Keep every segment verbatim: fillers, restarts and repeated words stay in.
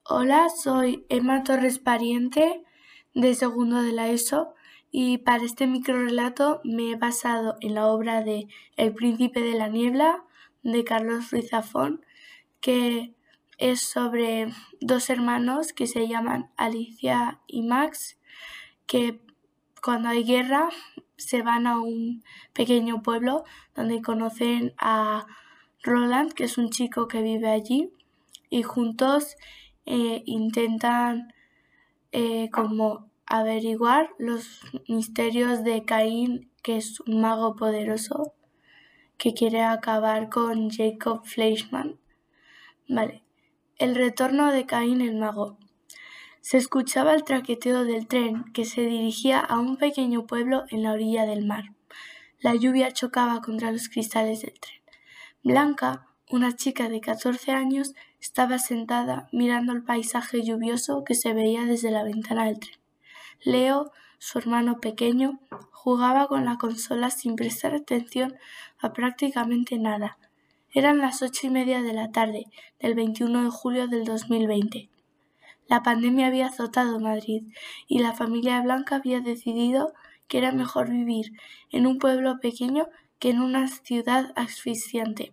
Hola, soy Emma Torres Pariente, de segundo de la ESO, y para este microrrelato me he basado en la obra de El Príncipe de la Niebla, de Carlos Ruiz Zafón, que es sobre dos hermanos que se llaman Alicia y Max, que cuando hay guerra se van a un pequeño pueblo donde conocen a Roland, que es un chico que vive allí, y juntos eh, intentan eh, como averiguar los misterios de Caín, que es un mago poderoso que quiere acabar con Jacob Fleischmann. Vale. El retorno de Caín el mago. Se escuchaba el traqueteo del tren que se dirigía a un pequeño pueblo en la orilla del mar. La lluvia chocaba contra los cristales del tren. Blanca, una chica de catorce años, estaba sentada mirando el paisaje lluvioso que se veía desde la ventana del tren. Leo, su hermano pequeño, jugaba con la consola sin prestar atención a prácticamente nada. Eran las ocho y media de la tarde del veintiuno de julio del dos mil veinte. La pandemia había azotado Madrid y la familia Blanca había decidido que era mejor vivir en un pueblo pequeño que en una ciudad asfixiante.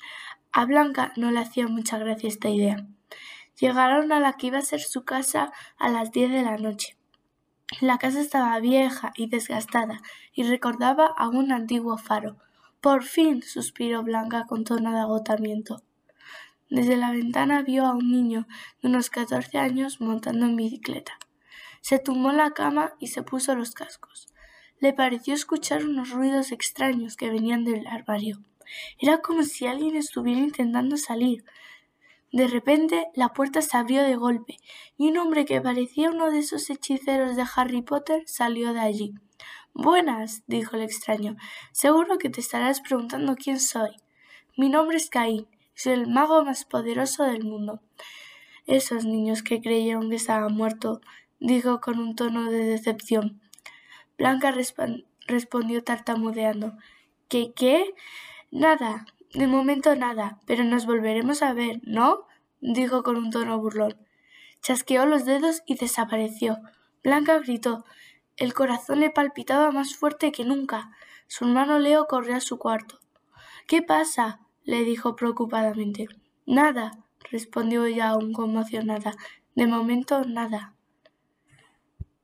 A Blanca no le hacía mucha gracia esta idea. Llegaron a la que iba a ser su casa a las diez de la noche. La casa estaba vieja y desgastada y recordaba a un antiguo faro. «Por fin», suspiró Blanca con tono de agotamiento. Desde la ventana vio a un niño de unos catorce años montando en bicicleta. Se tumbó en la cama y se puso los cascos. Le pareció escuchar unos ruidos extraños que venían del armario. Era como si alguien estuviera intentando salir. De repente la puerta se abrió de golpe y un hombre que parecía uno de esos hechiceros de Harry Potter salió de allí. «Buenas», dijo el extraño. «Seguro que te estarás preguntando quién soy. Mi nombre es Caín. Soy el mago más poderoso del mundo». «Esos niños que creyeron que estaba muerto», dijo con un tono de decepción. Blanca resp- respondió tartamudeando. «¿Qué qué? Nada, de momento nada, pero nos volveremos a ver, ¿no?», dijo con un tono burlón. Chasqueó los dedos y desapareció. Blanca gritó. El corazón le palpitaba más fuerte que nunca. Su hermano Leo corrió a su cuarto. «¿Qué pasa?», le dijo preocupadamente. «Nada», respondió ella aún conmocionada. «De momento nada».